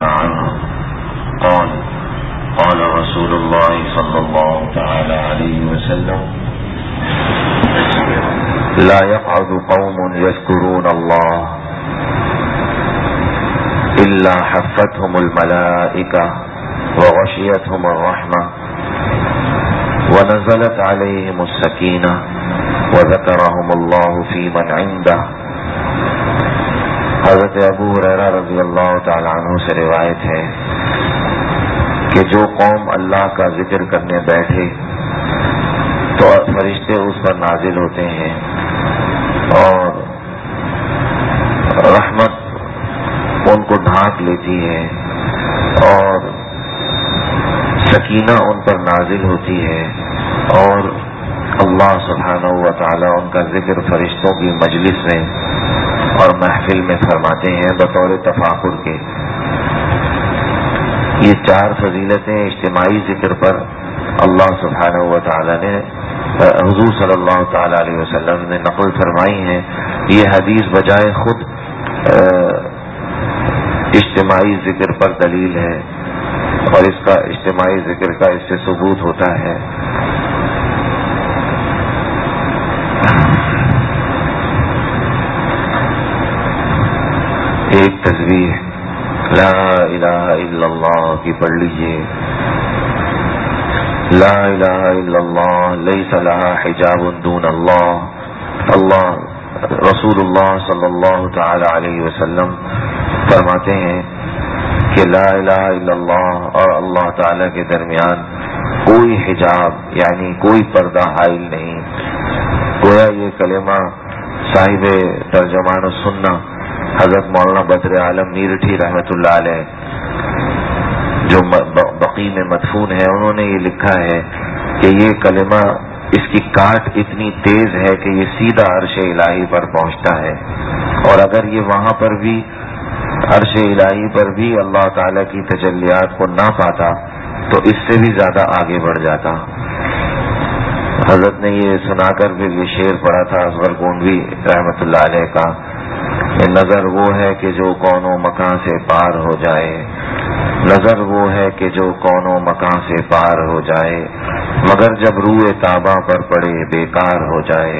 عنه قال قال رسول الله صلى الله تعالى عليه وسلم لا يقعد قوم يذكرون الله إلا حفتهم الملائكة وغشيتهم الرحمة ونزلت عليهم السكينة وذكرهم الله في من عنده. حضرت ابو ہریرہ رضی اللہ تعالی عنہ سے روایت ہے کہ جو قوم اللہ کا ذکر کرنے بیٹھے تو فرشتے اس پر نازل ہوتے ہیں اور رحمت ان کو ڈھانک لیتی ہے اور سکینہ ان پر نازل ہوتی ہے اور اللہ سبحانہ و تعالی ان کا ذکر فرشتوں کی مجلس میں اور محفل میں فرماتے ہیں بطور تفاخر کے. یہ چار فضیلتیں اجتماعی ذکر پر اللہ سبحانہ و تعالی نے حضور صلی اللہ تعالی علیہ وسلم نے نقل فرمائی ہیں. یہ حدیث بجائے خود اجتماعی ذکر پر دلیل ہے اور اس کا اجتماعی ذکر کا اس سے ثبوت ہوتا ہے. ایک تسبیح لا الہ الا اللہ کی پڑھ لیجئے. لا الہ الا اللہ لیس لہا حجاب دون اللہ. اللہ رسول اللہ صلی اللہ تعالی علیہ وسلم فرماتے ہیں کہ لا الہ الا اللہ اور اللہ تعالی کے درمیان کوئی حجاب یعنی کوئی پردہ حائل نہیں. گویا یہ کلمہ صاحب ترجمان السنہ حضرت مولانا بدر عالم میرٹھی رحمۃ اللہ علیہ جو بقی میں مدفون ہے انہوں نے یہ لکھا ہے کہ یہ کلمہ اس کی کاٹ اتنی تیز ہے کہ یہ سیدھا عرش الہی پر پہنچتا ہے اور اگر یہ وہاں پر بھی عرش الہی پر بھی اللہ تعالی کی تجلیات کو نہ پاتا تو اس سے بھی زیادہ آگے بڑھ جاتا. حضرت نے یہ سنا کر پھر یہ شعر پڑھا تھا اصغر گونڈوی رحمۃ اللہ علیہ کا کہ نظر وہ ہے کہ جو کون و مکان سے پار ہو جائے. نظر وہ ہے کہ جو کون و مکان سے پار ہو جائے مگر جب روئے تابہ پر پڑے بیکار ہو جائے.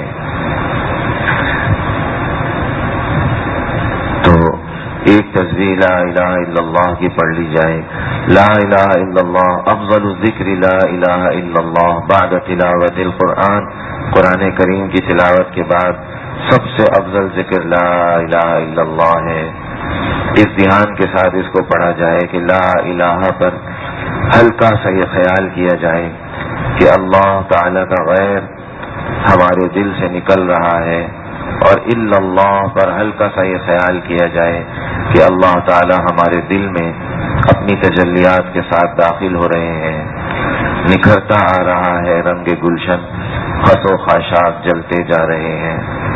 تو ایک تسبیح لا الہ الا اللہ کی پڑھ لی جائے. لا الہ الا اللہ افضل الذکر لا الہ الا اللہ بعد تلاوت القرآن. قرآن کریم کی تلاوت کے بعد سب سے افضل ذکر لا الہ الا اللہ ہے. اس دھیان کے ساتھ اس کو پڑھا جائے کہ لا الہ پر ہلکا سا یہ خیال کیا جائے کہ اللہ تعالی کا غیر ہمارے دل سے نکل رہا ہے اور الا اللہ پر ہلکا سا یہ خیال کیا جائے کہ اللہ تعالی ہمارے دل میں اپنی تجلیات کے ساتھ داخل ہو رہے ہیں. نکھرتا آ رہا ہے رنگ گلشن خس و خاشاک جلتے جا رہے ہیں.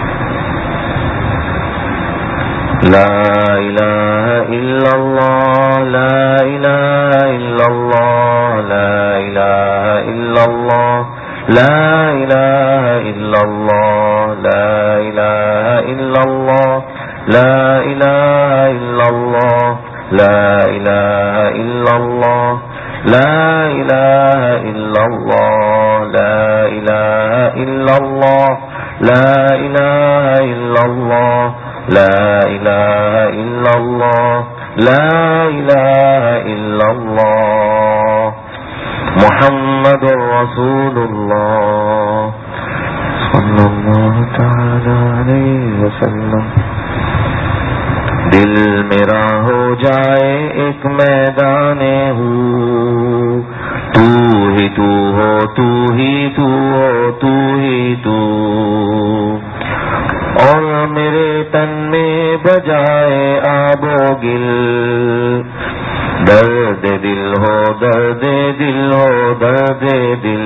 لا الہ الا اللہ لا الہ الا اللہ لا الہ الا اللہ لا الہ الا اللہ لا الہ الا اللہ لا الہ الا اللہ لا الہ الا اللہ لا الہ الا اللہ لا الہ الا اللہ لا الہ الا اللہ لا الہ الا اللہ لا الہ الا اللہ محمد رسول اللہ صلی اللہ تعالی علیہ وسلم. دل میرا ہو جائے ایک میدان ہو تو ہی تو ہو تو ہی تو ہو تو ہی تو اور میرے تن میں بجائے آب و گل درد دل ہو درد دل ہو درد دل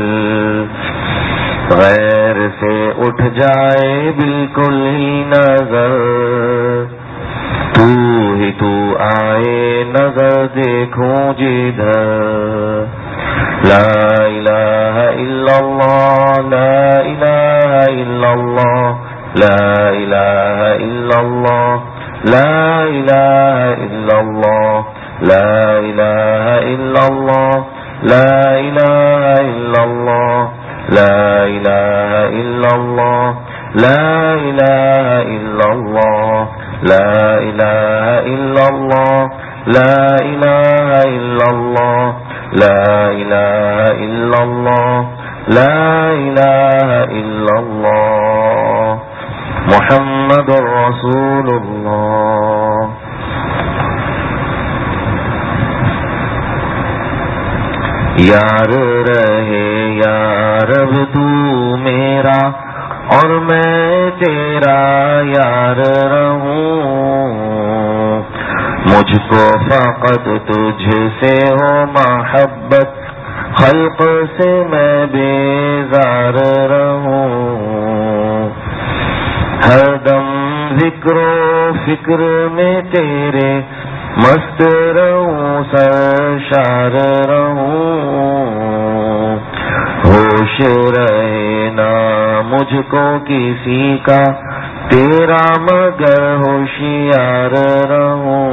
غیر سے اٹھ جائے بالکل ہی نظر تو ہی تو آئے نظر دیکھوں جدھر. لا الہ الا اللہ لا الہ الا اللہ لا الہ الا اللہ لا الہ الا اللہ لا إله إلا الله لا إله إلا الله لا إله إلا الله لا إله إلا الله لا إله إلا الله لا إله إلا الله لا إله إلا الله لا إله إلا الله محمد رسول الله. یار رہے یا رب تو میرا اور میں تیرا یار رہوں، مجھ کو فقط تجھ سے ہو محبت، خلق سے میں بیزار رہوں، ہر دم ذکر و فکر میں تیرے مست رہوں، سرشار رہوں، ہوش رہے نہ مجھ کو کسی کا تیرا مگر ہوشیار رہوں،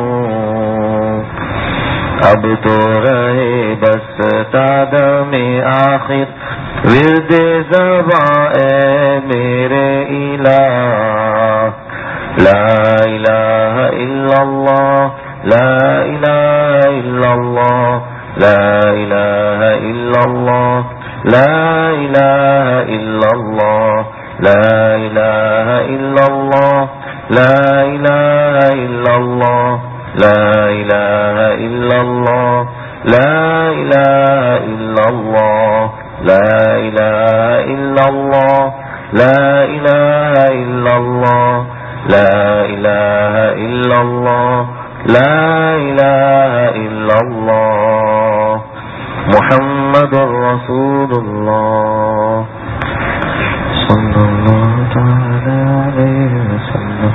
اب تو رہے بس تادم آخر ورد زباں اے میرے الہ، لا الہ الا اللہ لا الہ الا اللہ لا الہ الا اللہ لا الہ الا اللہ لا الہ الا اللہ لا الہ الا اللہ لا الہ الا اللہ لا الہ الا اللہ لا الہ الا اللہ لا الہ الا اللہ لا الہ الا اللہ لا الہ الا اللہ محمد رسول اللہ صلی اللہ تعالی علیہ وسلم.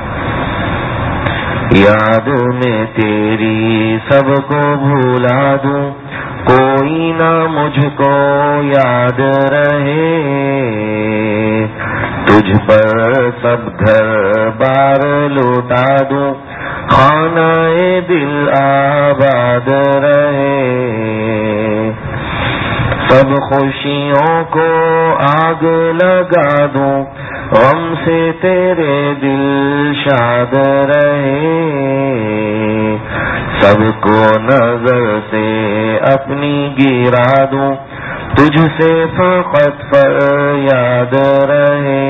یاد میں تیری سب کو بھولا دوں، کوئی نہ مجھ کو یاد رہے، تجھ پر سب گھر بار لوٹا دوں، خانہ دل آباد رہے، سب خوشیوں کو آگ لگا دوں، غم سے تیرے دل شاد رہے، سب کو نظر سے اپنی گرا دوں، تجھ سے فقط فریاد رہے،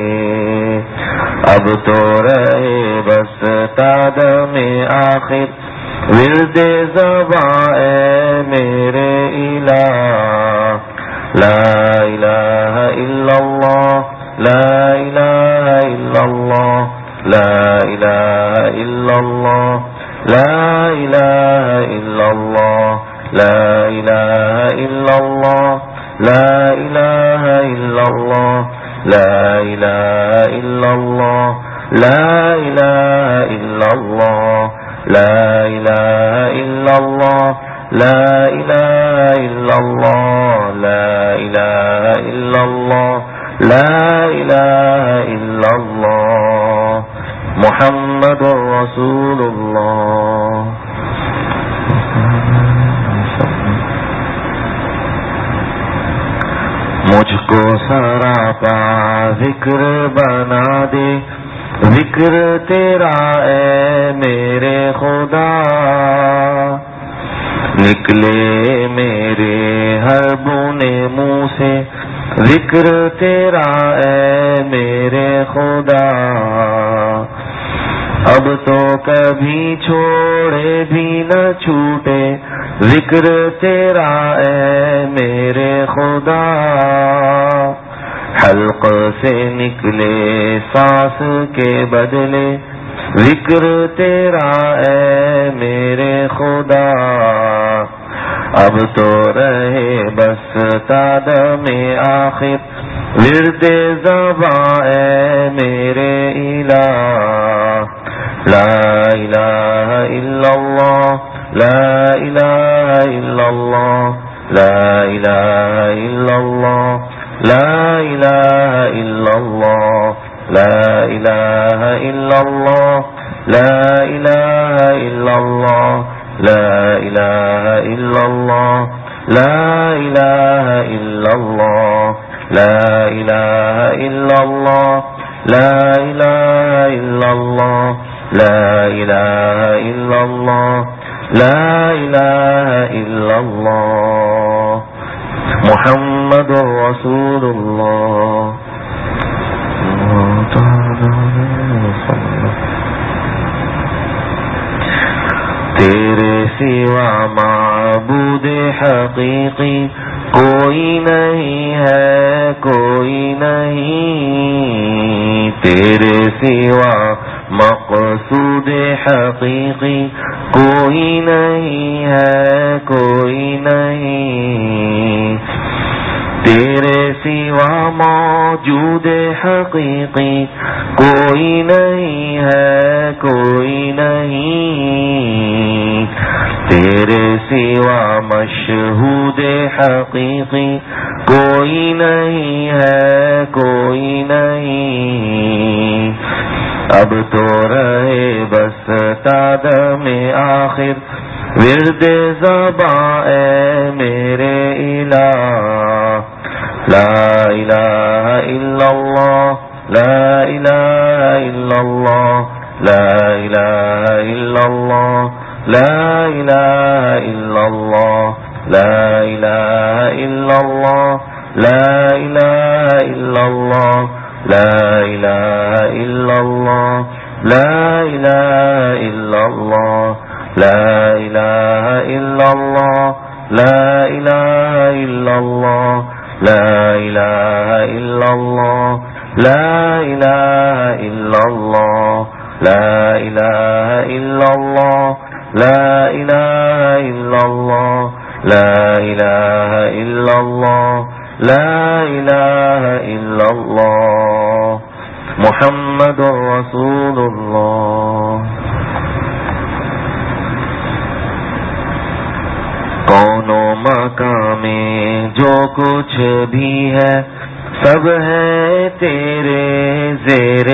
اب تو رہے بس تادم آخر ورد زباں اے میرے الہ، لا الہ الا اللہ لا الہ الا اللہ لا الہ الا اللہ لا الہ الا اللہ لا الہ الا اللہ لا الہ الا اللہ لا الہ الا اللہ لا الہ الا اللہ لا الہ الا اللہ لا الہ الا اللہ لا الہ الا اللہ لا الہ الا اللہ محمد رسول اللہ. مجھ کو سراپا ذکر بنا دے، ذکر تیرا اے میرے خدا، نکلے میرے ہر بونے منہ سے ذکر تیرا اے میرے خدا، اب تو کبھی چھوڑے بھی نہ چھوٹے ذکر تیرا اے میرے خدا، حلق سے نکلے سانس کے بدلے ذکر تیرا اے میرے خدا، اب تو رہے بس تادم آخر ورد زباں اے میرے الہ، لا الہ الا اللہ لا الہ الا اللہ لا الہ الا اللہ لا الہ الا اللہ لا الہ الا اللہ لا الہ الا اللہ لا إله إلا الله لا إله إلا الله لا إله إلا الله لا إله إلا الله لا إله إلا الله لا إله إلا الله محمد رسول الله تیرے سوا معبود حقیقی کوئی نہیں ہے کوئی نہیں تیرے سوا مقصود حقیقی کوئی نہیں ہے کوئی نہیں تیرے سوا موجود حقیقی کوئی نہیں ہے کوئی نہیں تیرے سوا مشہود حقیقی کوئی نہیں ہے کوئی نہیں اب تو رہے بس تادم آخر ورد زباں اے میرے الہ لا الہ الا اللہ لا الہ الا اللہ لا الہ الا اللہ لا الہ الا اللہ لا الہ الا اللہ لا الہ الا اللہ لا الہ الا اللہ لا الہ الا اللہ لا الہ الا اللہ لا الہ الا اللہ لا الہ الا اللہ لا الہ الا اللہ لا الہ الا اللہ لا الہ الا اللہ لا الہ الا اللہ لا الہ الا اللہ محمد رسول اللہ کون و مکان میں جو کچھ بھی ہے سب ہے تیرے زیر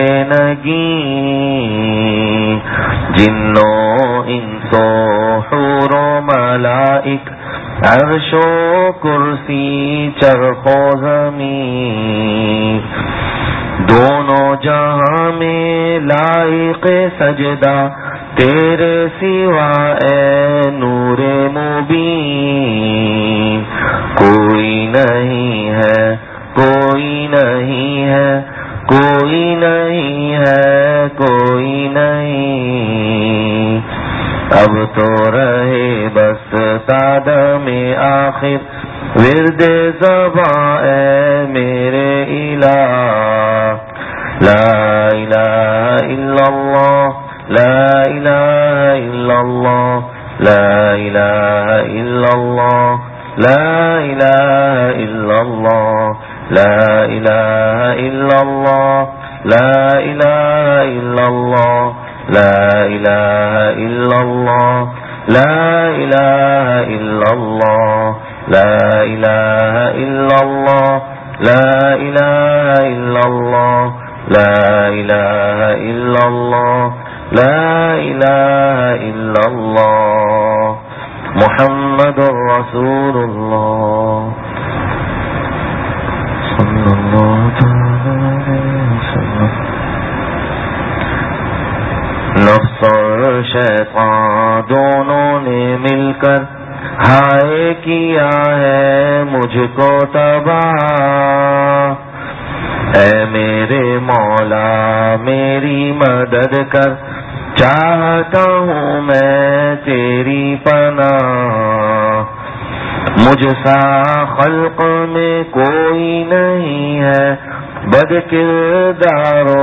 نگیں جنوں انسو حور و ملائک عرش و کرسی چرخ و زمین دونوں جہاں میں لائق سجدہ تیرے سوا اے نور مبین کوئی نہیں ہے کوئی نہیں ہے کوئی نہیں ہے کوئی نہیں اب تو رہے بس تادم آخر ورد زباں اے میرے الہ لا الہ الا اللہ لا الہ الا اللہ لا الہ الا اللہ لا الہ الا اللہ لا الہ الا اللہ لا الہ الا اللہ لا الہ الا اللہ لا الہ الا اللہ لا الہ الا اللہ لا الہ الا اللہ لا الہ الا اللہ لا الہ الا اللہ محمد رسول اللہ صلی اللہ علیہ وسلم نفس اور شیطان دونوں نے مل کر ہائے کیا ہے مجھ کو تباہ اے میرے مولا میری مدد کر چاہتا ہوں میں تیری پناہ مجھ سا خلق میں کوئی نہیں ہے بد کردار و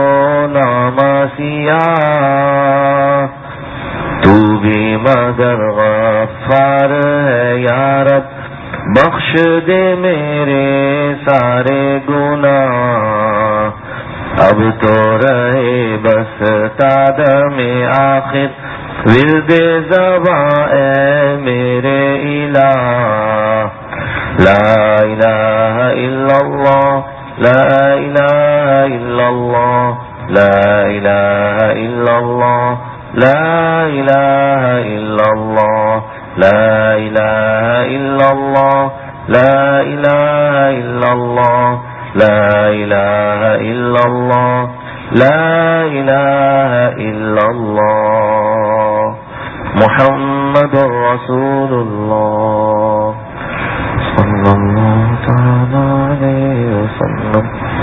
ناماسیاں تو بھی مگر غفار ہے یا رب بخش دے میرے سارے گناہ اب تو رہے بس تادم آخر ورد زباں اے میرے الہ لا الہ الا اللہ لا الہ الا اللہ لا الہ الا اللہ لا الہ الا اللہ لا إله إلا الله لا إله إلا الله لا إله إلا الله لا إله إلا الله محمد رسول الله صلی اللہ تعالی علیہ وسلم.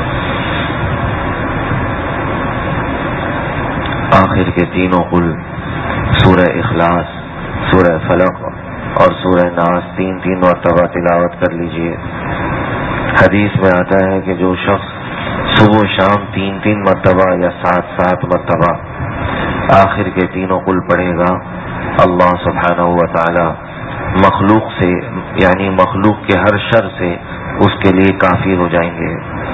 آخر کے تینوں قل سورہ اخلاص، سورہ فلق اور سورہ ناس تین مرتبہ تلاوت کر لیجئے. حدیث میں آتا ہے کہ جو شخص صبح و شام تین مرتبہ یا 7 مرتبہ آخر کے تینوں قل پڑھے گا، اللہ سبحانہ و تعالی مخلوق سے یعنی مخلوق کے ہر شر سے اس کے لیے کافی ہو جائیں گے.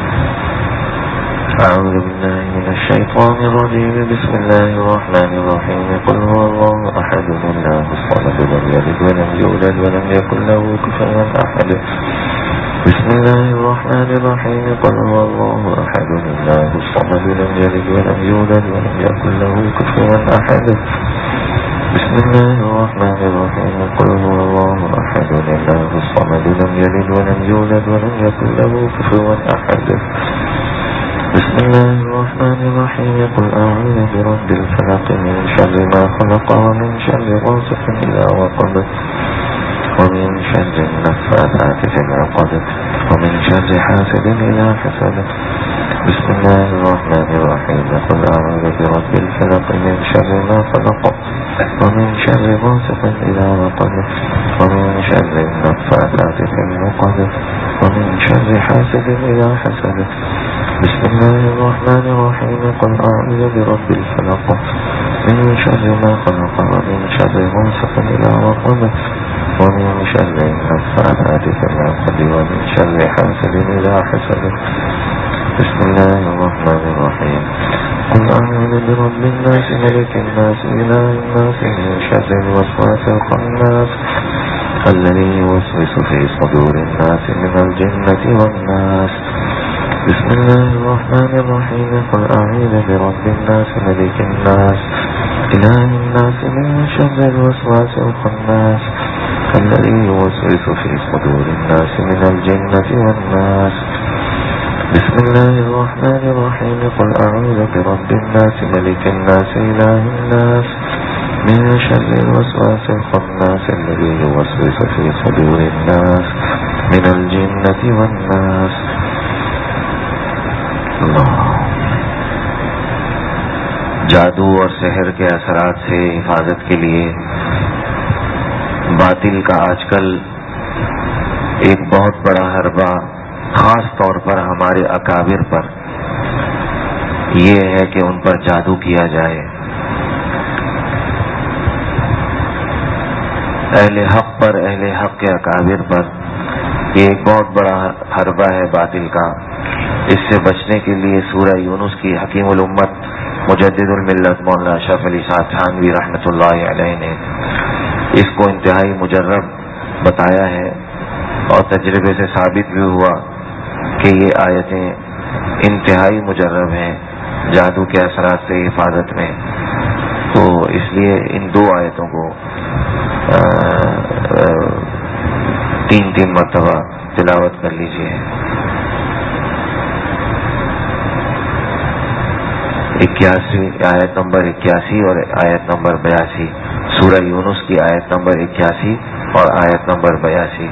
اعوذ باللہ من الشیطان الرجیم بسم اللہ الرحمن الرحیم قل هو اللہ احد اللہ الصمد لم یلد ولم یولد ولم یکن له کفوا احد. بسم اللہ الرحمن الرحیم قل هو اللہ احد اللہ الصمد لم یلد ولم یولد ولم یکن له کفوا احد. بسم اللہ الرحمن الرحیم قل هو اللہ احد اللہ الصمد لم یلد ولم یولد ولم یکن له کفوا احد. بسم اللہ الرحمن الرحیم قل اعوذ برب الفلق من شر ما خلق ومن شر غاسق اذا وقب ومن شر النفاثات في العقد ومن شر حاسد اذا حسد. بسم الله الرحمن الرحيم قل أعوذ برب الفلق من شر ما خلق ومن شر غاسق إذا وقب ومن شر النفاثات في العقد ومن شر حاسد إذا حسد. بسم الله الرحمن الرحيم قل أعوذ برب الفلق من شر ما خلق ومن شر غاسق إذا وقب ومن شر النفاثات في العقد ومن شر حاسد إذا حسد. بسم الله الرحمن الرحيم قل أعوذ برب الناس ملك الناس إله الناس من شر الوسواس الخناس الذي يوسوس في صدور الناس من الجنة والناس. بسم الله الرحمن الرحيم قل أعوذ برب الناس ملك الناس إله الناس من شر الوسواس الخناس الذي يوسوس في صدور الناس من الجنة والناس. بسم الله الرحمن الرحيم قل أعوذ برب الناس ملك الناس إله الناس من شر الوسواس الخناس الذي يوسوس في صدور الناس من الجنة والناس. جادو اور سحر کے اثرات سے حفاظت کے لیے باطل کا آج کل ایک بہت بڑا حربہ خاص طور پر ہمارے اکابر پر یہ ہے کہ ان پر جادو کیا جائے. اہل حق پر، اہل حق کے اکابر پر یہ ایک بہت بڑا حربہ ہے باطل کا. اس سے بچنے کے لیے سورہ یونس کی حکیم الامت مجدد الملت مولانا اشرف علی صاحب تھانوی رحمۃ اللہ علیہ نے اس کو انتہائی مجرب بتایا ہے اور تجربے سے ثابت بھی ہوا کہ یہ آیتیں انتہائی مجرب ہیں جادو کے اثرات سے حفاظت میں. تو اس لیے ان 2 آیتوں کو 3 مرتبہ تلاوت کر لیجیے. 81 آیت نمبر 81 اور آیت نمبر 82 سورہ یونس کی آیت نمبر 81 اور آیت نمبر 82.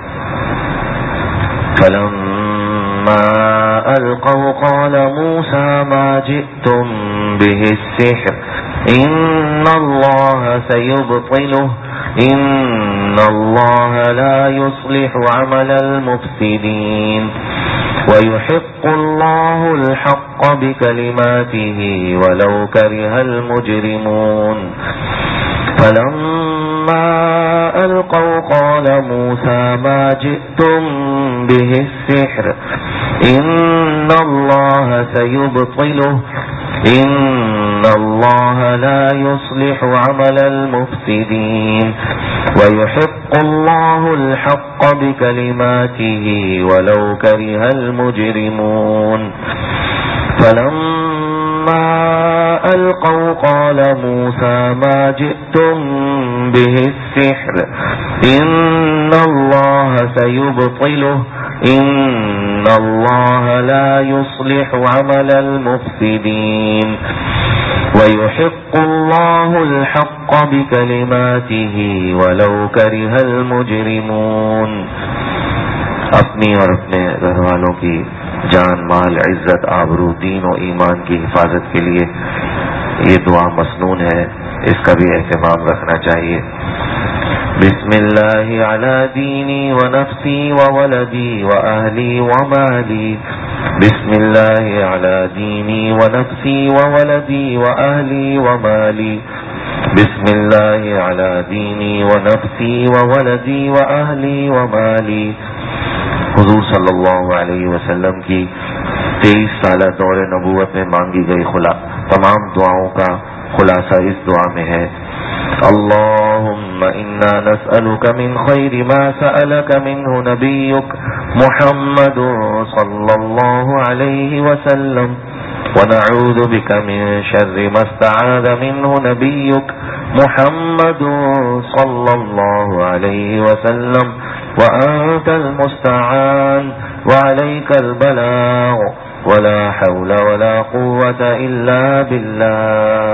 فلما القوا قال موسى ما جئتم به السحر ان الله سيبطله ان الله لا يصلح عمل المفسدين ويحق الله الحق بكلماته ولو كره المجرمون. فلما ألقوا قال موسى ما جئتم به السحر إن الله سيبطله إن الله لا يصلح عمل المفسدين ويحق الله الحق بكلماته ولو كره المجرمون. فلما فلما ألقوا قال موسى ما جئتم به السحر إن الله سيبطله إن الله لا يصلح عمل المفسدين ويحق الله الحق بكلماته ولو كره المجرمون. اپنی اور اپنے گھر والوں کی جان مال عزت آبرو دین و ایمان کی حفاظت کے لیے یہ دعا مسنون ہے، اس کا بھی اہتمام رکھنا چاہیے. بسم اللہ علی دینی و نفسی و ولدی و اہلی و مالی. بسم اللہ علی دینی و نفسی و ولدی و اہلی و مالی. بسم اللہ علی دینی و نفسی و ولدی و اہلی و مالی. حضور صلی اللہ علیہ وسلم کی 23 سالہ دور نبوت میں مانگی گئی تمام دعاؤں کا خلاصہ اس دعا میں ہے. اللهم انا نسألك من خير ما سألك منه نبيك محمد صلى الله عليه وسلم ونعوذ بك من شر ما استعاذ منه نبيك محمد صلى الله عليه وسلم وأنت المستعان وعليك البلاغ ولا حول ولا قوة إلا بالله.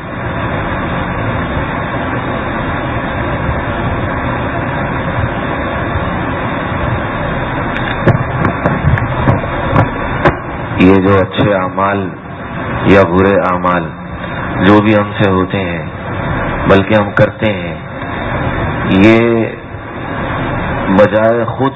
یہ جو اچھے اعمال یا برے اعمال جو بھی ہم سے ہوتے ہیں بلکہ ہم کرتے ہیں، یہ بجائے خود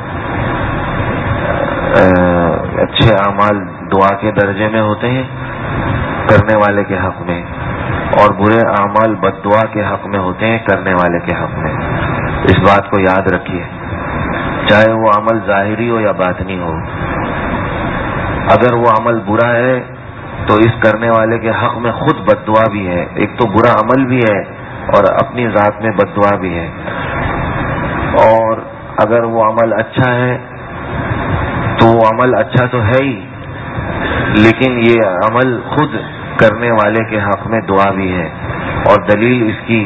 اچھے اعمال دعا کے درجے میں ہوتے ہیں کرنے والے کے حق میں، اور برے اعمال بد دعا کے حق میں ہوتے ہیں کرنے والے کے حق میں. اس بات کو یاد رکھیے، چاہے وہ عمل ظاہری ہو یا باطنی ہو. اگر وہ عمل برا ہے تو اس کرنے والے کے حق میں خود بد دعا بھی ہے. ایک تو برا عمل بھی ہے اور اپنی ذات میں بد دعا بھی ہے. اور اگر وہ عمل اچھا ہے تو وہ عمل اچھا تو ہے ہی، لیکن یہ عمل خود کرنے والے کے حق میں دعا بھی ہے. اور دلیل اس کی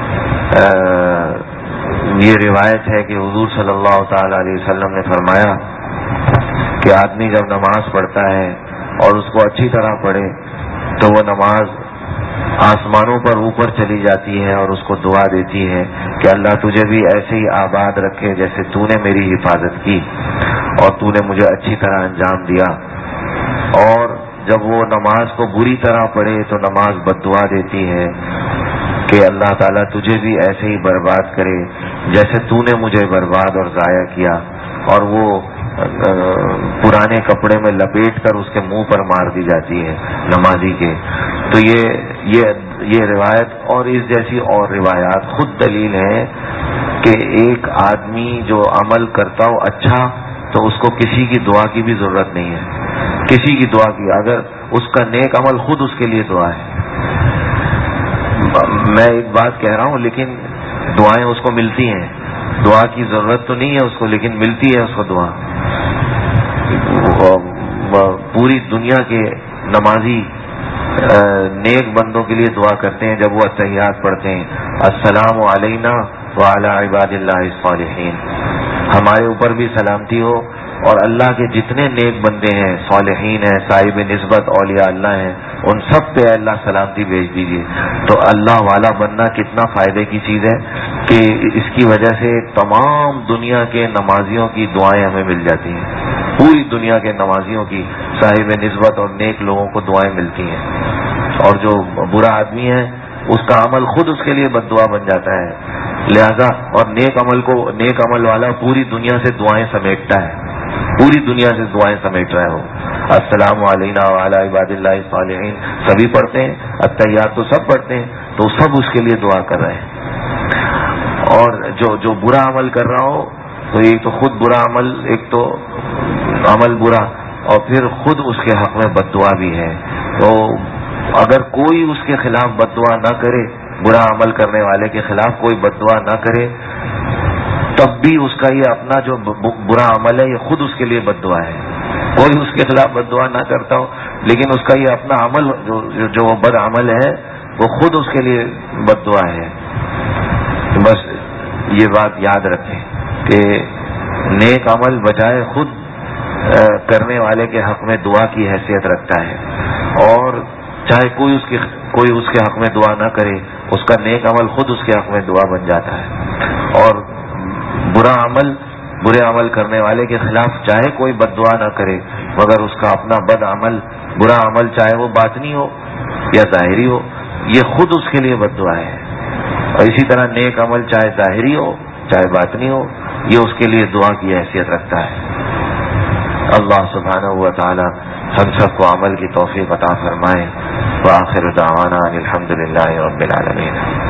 یہ روایت ہے کہ حضور صلی اللہ تعالی علیہ وسلم نے فرمایا کہ آدمی جب نماز پڑھتا ہے اور اس کو اچھی طرح پڑھے تو وہ نماز آسمانوں پر اوپر چلی جاتی ہے اور اس کو دعا دیتی ہے کہ اللہ تجھے بھی ایسے ہی آباد رکھے جیسے تو نے میری حفاظت کی اور تو نے مجھے اچھی طرح انجام دیا. اور جب وہ نماز کو بری طرح پڑھے تو نماز بد دعا دیتی ہے کہ اللہ تعالیٰ تجھے بھی ایسے ہی برباد کرے جیسے تو نے مجھے برباد اور ضائع کیا. اور وہ پرانے کپڑے میں لپیٹ کر اس کے منہ پر مار دی جاتی ہے نمازی کے. تو یہ روایت اور اس جیسی اور روایات خود دلیل ہے کہ ایک آدمی جو عمل کرتا ہو اچھا تو اس کو کسی کی دعا کی بھی ضرورت نہیں ہے، کسی کی دعا کی. اگر اس کا نیک عمل خود اس کے لیے دعا ہے. میں ایک بات کہہ رہا ہوں لیکن دعائیں اس کو ملتی ہیں. دعا کی ضرورت تو نہیں ہے اس کو لیکن ملتی ہے اس کو دعا. پوری دنیا کے نمازی نیک بندوں کے لیے دعا کرتے ہیں جب وہ اتحیات پڑھتے ہیں، السلام علینا وعلی عباد اللہ الصالحین. ہمارے اوپر بھی سلامتی ہو اور اللہ کے جتنے نیک بندے ہیں، صالحین ہیں، صاحب نسبت اولیاء اللہ ہیں، ان سب پہ اللہ سلامتی بھیج دیجیے. تو اللہ والا بننا کتنا فائدے کی چیز ہے کہ اس کی وجہ سے تمام دنیا کے نمازیوں کی دعائیں ہمیں مل جاتی ہیں. پوری دنیا کے نمازیوں کی صاحب نسبت اور نیک لوگوں کو دعائیں ملتی ہیں. اور جو برا آدمی ہے اس کا عمل خود اس کے لیے بد دعا بن جاتا ہے. لہذا اور نیک عمل والا پوری دنیا سے دعائیں سمیٹتا ہے، پوری دنیا سے دعائیں سمیٹ رہے ہو. السلام علینا وعلی عباد اللہ الصالحین سبھی پڑھتے ہیں، التحیات تو سب پڑھتے ہیں، تو سب اس کے لیے دعا کر رہے ہیں. اور جو برا عمل کر رہا ہو تو ایک تو خود برا عمل، ایک تو عمل برا اور پھر خود اس کے حق میں بد دعا بھی ہے. تو اگر کوئی اس کے خلاف بد دعا نہ کرے، برا عمل کرنے والے کے خلاف کوئی بد دعا نہ کرے، تب بھی اس کا یہ اپنا جو برا عمل ہے یہ خود اس کے لیے بد دعا ہے. کوئی اس کے خلاف بد دعا نہ کرتا ہو لیکن اس کا یہ اپنا عمل جو وہ بد عمل ہے وہ خود اس کے لیے بد دعا ہے. بس یہ بات یاد رکھیں کہ نیک عمل بجائے خود کرنے والے کے حق میں دعا کی حیثیت رکھتا ہے، اور چاہے کوئی اس کے حق میں دعا نہ کرے، اس کا نیک عمل خود اس کے حق میں دعا بن جاتا ہے. اور برے عمل کرنے والے کے خلاف چاہے کوئی بد دعا نہ کرے، مگر اس کا اپنا برا عمل چاہے وہ باطنی ہو یا ظاہری ہو، یہ خود اس کے لیے بد دعا ہے. اور اسی طرح نیک عمل چاہے ظاہری ہو چاہے باطنی ہو، یہ اس کے لیے دعا کی حیثیت رکھتا ہے. اللہ سبحانہ و تعالی ہم سب کو عمل کی توفیق عطا فرمائے. وآخر دعوانا الحمد للہ رب العالمین.